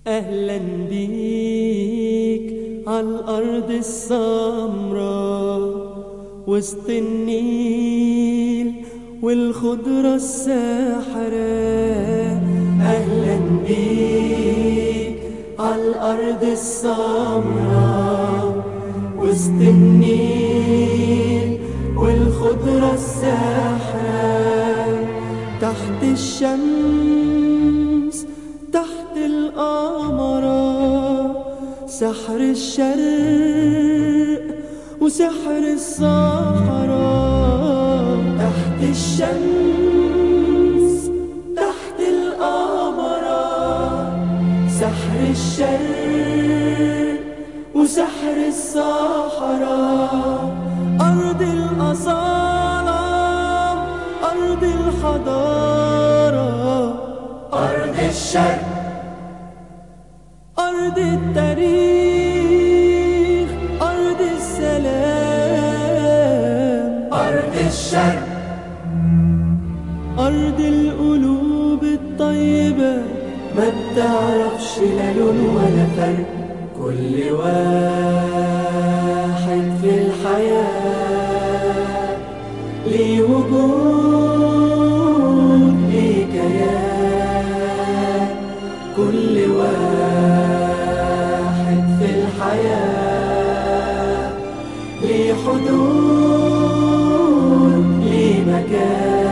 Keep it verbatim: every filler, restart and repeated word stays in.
أهلا بيك عالأرض السمراء وسط النيل والخضرة الساحرة. أهلا بيك عالأرض السمراء وسط النيل والخضرة الساحرة. تحت الشمس تحت القمرة، سحر الشرق وسحر الصحراء. تحت الشمس تحت القمرة، سحر الشرق وسحر الصحراء. أرض الأصالة، أرض الحضارة، أرض الشرق، أرض التاريخ، أرض السلام. أرض الشرق، أرض القلوب الطيبة، ما بتعرفش لا لون ولا فرق. كل واحد في الحياة ليه وجود، ليه كيان. كل واحد في الحياة ليه حدود، ليه مكان.